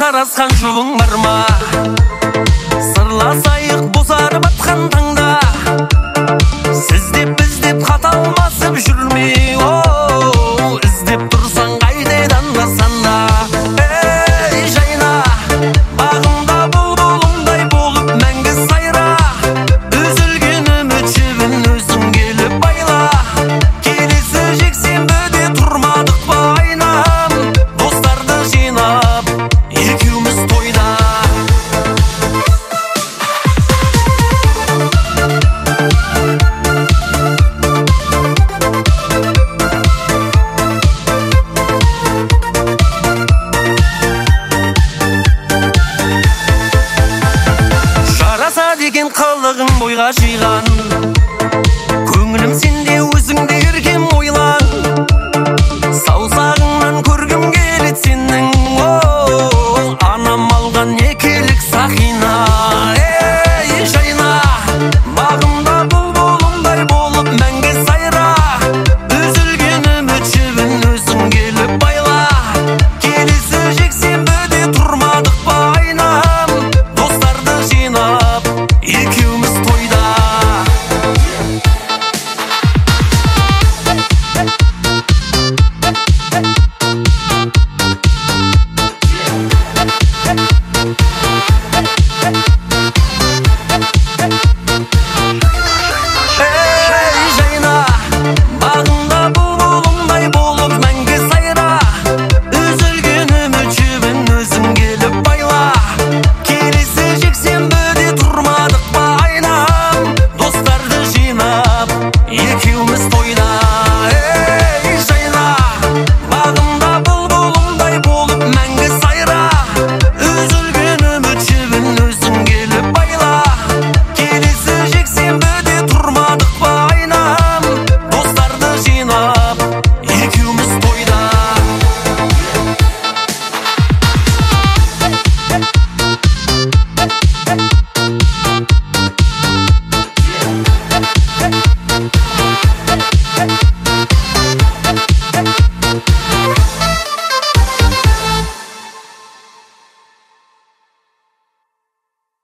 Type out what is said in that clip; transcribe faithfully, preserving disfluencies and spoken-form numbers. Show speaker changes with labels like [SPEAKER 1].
[SPEAKER 1] сарасқан жолың бар ма? Сырласайық бозарып атқан таңда, сіз деп біз деп хат алмасып жүрме. Оу, іздеп тұрсаң қайтедан басанда. Ей жайна, бағымда бұлбұлымдай болып мәңгі сайра. Үзілген үміт жібін өзің келіп байла. Келесі жексенбіде тұрмадық па айнам, достарды жинап екеуміз тойда. Жараса деген қылығың бойға жиі